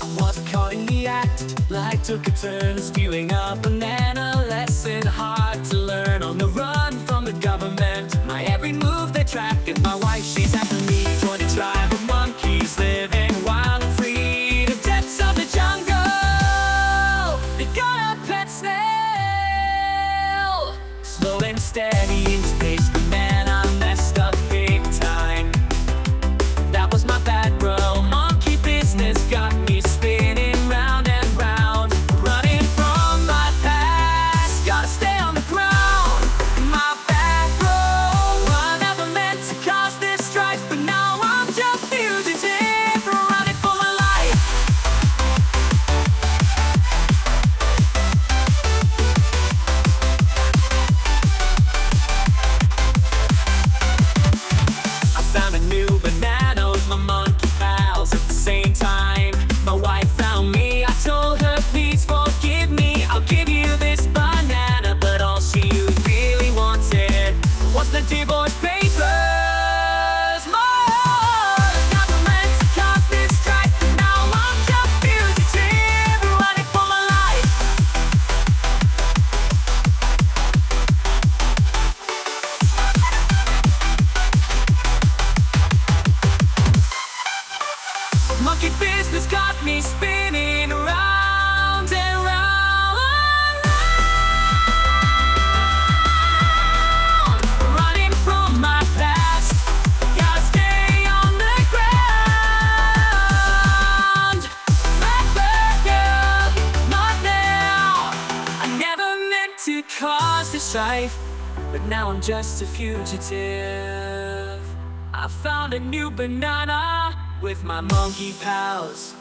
Was caught in the act, life took a turn, spewing a banana lesson hard to learn. On the run from the government, my every move they track, and my wife, she's after me. Joined a tribe of monkeys living wild and free, the depths of the jungle. They got a pet snail, slow and steady in space, but man, I messed up big time. That was my bad, bro. Monkey business got me spinning round and round, running from my past. Gotta stay on the ground. My bad, bro. I never meant to cause this strife, but now I'm just fugitive, running for my life. I found a new banana with my monkey pals. At the same time, my wife found me. I told her, please forgive me, I'll give you this banana. But all she really wanted was the divorce papers. More never meant to cause this strife, but now I'm just fugitive, running for my life. Monkey business got me spinning round and round, running from my past. Gotta stay on the ground. Not now. I never meant to cause this strife, but now I'm just a fugitive. I found a new banana with my monkey pals.